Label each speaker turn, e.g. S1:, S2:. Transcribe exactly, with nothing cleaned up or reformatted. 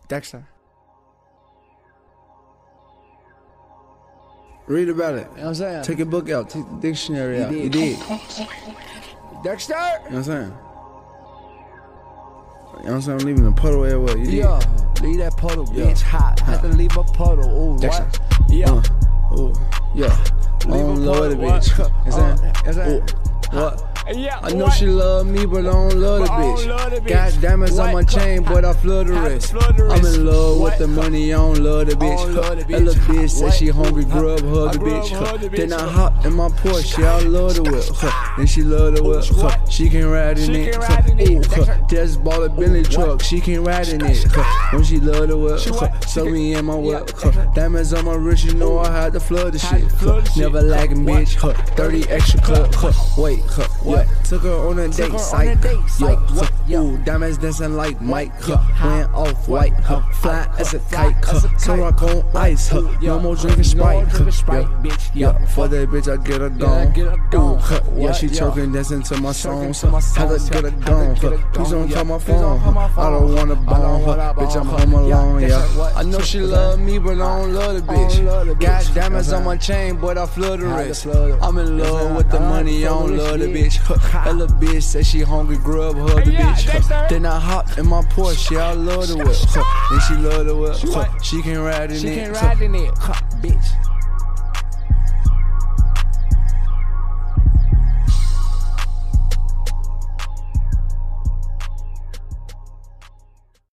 S1: Dexter. Read about it.
S2: You know what I'm saying?
S1: Take a book out. Take the dictionary
S2: You
S1: out.
S2: did.
S1: You did.
S2: Dexter?
S1: You know what I'm saying? You know what I'm saying? I'm leaving the puddle where what? You did.
S2: Yeah. Leave that puddle,
S1: Yeah.
S2: bitch, hot.
S1: Hot.
S2: Had to leave a puddle. Ooh,
S1: Dexter.
S2: what? Yeah.
S1: Uh, ooh. Yeah. I
S2: Leave
S1: don't
S2: a
S1: love
S2: puddle,
S1: the
S2: what?
S1: bitch. You know what I'm saying?
S2: Uh,
S1: Ooh. What?
S2: Yeah,
S1: I know
S2: what?
S1: she love me, but I don't love the
S2: But I don't love the
S1: bitch.
S2: bitch.
S1: Got diamonds on my
S2: What?
S1: chain, but I flood the
S2: Had to
S1: wrist.
S2: flood the
S1: I'm
S2: wrist.
S1: in love
S2: What?
S1: with the money, I don't love the
S2: I
S1: bitch.
S2: don't love the
S1: That
S2: bitch.
S1: little bitch said
S2: What?
S1: she hungry,
S2: Huh?
S1: grub,
S2: I
S1: hug the
S2: grub,
S1: bitch.
S2: hug the
S1: Then
S2: bitch.
S1: I hop in my Porsche, I love the whip. Then she love the whip.
S2: What?
S1: She can ride in
S2: She
S1: it.
S2: can ride in it.
S1: Ooh, just bought a Bentley truck, she can ride in it. When she love the whip,
S2: what?
S1: so me in my whip.
S2: Yeah.
S1: Diamonds on my wrist, you know I had to flood the
S2: Had
S1: shit.
S2: to flood the shit.
S1: Never lacking,
S2: What?
S1: bitch. thirty extra club. Wait, yeah. Took her on a
S2: Took
S1: date,
S2: her on
S1: psych.
S2: a date,
S1: Yeah,
S2: psych.
S1: huh,
S2: What? Yeah.
S1: ooh, diamonds dancing like Mike.
S2: Yeah.
S1: Huh, went off white. Huh, fly as a kite.
S2: as a
S1: Huh, so
S2: kite.
S1: rock on ice. Huh,
S2: Yeah.
S1: no more drinking Sprite.
S2: No more drinking
S1: Huh,
S2: Sprite,
S1: yeah.
S2: bitch.
S1: Yeah,
S2: Yeah.
S1: for that bitch I get her
S2: Yeah,
S1: gone.
S2: get her gone.
S1: Ooh, huh, yeah,
S2: What?
S1: she
S2: Yeah.
S1: choking, dancing to my songs.
S2: to my
S1: Huh, had
S2: songs,
S1: to get her
S2: yeah.
S1: gone.
S2: Had to get
S1: Huh,
S2: her
S1: please
S2: gone,
S1: don't
S2: yeah.
S1: call my
S2: Please don't
S1: phone.
S2: call my
S1: Huh, I
S2: phone.
S1: don't wanna
S2: I don't
S1: bone.
S2: wanna
S1: Huh, bitch, I'm
S2: bone.
S1: home alone.
S2: Yeah,
S1: Yeah,
S2: that's what-
S1: I know she
S2: what
S1: love
S2: that-
S1: me, but I don't love the
S2: I don't
S1: bitch.
S2: love the
S1: Got
S2: bitch.
S1: diamonds
S2: That's
S1: on my
S2: right.
S1: chain, but I flood the
S2: Had to
S1: wrist.
S2: flood it.
S1: I'm in
S2: That's
S1: love
S2: right.
S1: with the
S2: I had to
S1: money, I
S2: flood
S1: don't
S2: the
S1: love the
S2: shit.
S1: bitch. Huh, that little bitch said she hungry, grub, hug the
S2: Yeah,
S1: bitch. Huh,
S2: Dexter.
S1: Then I hop in my Porsche, I love the whip. Huh, and she love the whip. Huh,
S2: what?
S1: she can ride in
S2: She
S1: it.
S2: can
S1: Huh,
S2: ride in it, bitch.